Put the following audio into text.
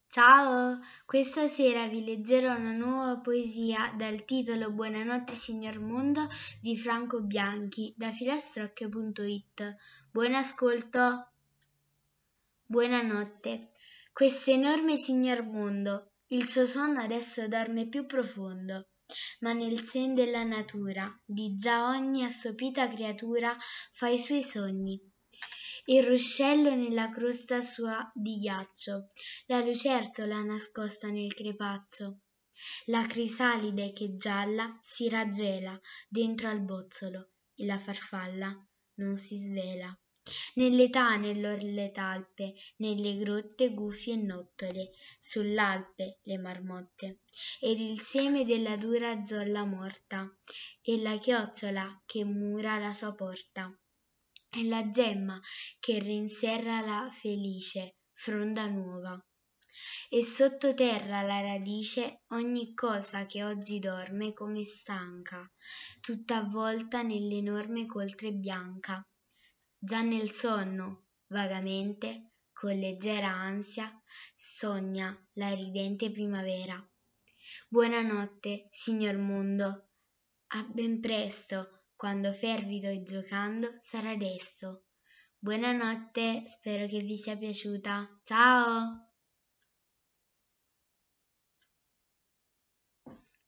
Ciao, questa sera vi leggerò una nuova poesia dal titolo Buonanotte signor mondo di Franco Bianchi da filastrocche.it. Buon ascolto. Buonanotte. Questo enorme signor mondo, il suo sonno adesso dorme più profondo, ma nel sen della natura, di già ogni assopita creatura fa i suoi sogni. Il ruscello nella crosta sua di ghiaccio, la lucertola nascosta nel crepaccio, la crisalide che gialla si raggela dentro al bozzolo e la farfalla non si svela. Nelle tane le talpe, nelle grotte guffie e nottole, sull'Alpe le marmotte, ed il seme della dura zolla morta, e la chiocciola che mura la sua porta, e la gemma che rinserra la felice fronda nuova. E sottoterra la radice ogni cosa che oggi dorme come stanca, tutta avvolta nell'enorme coltre bianca. Già nel sonno, vagamente, con leggera ansia, sogna la ridente primavera. Buonanotte, signor mondo, a ben presto, quando fervido e giocando sarà desto. Buonanotte, spero che vi sia piaciuta. Ciao!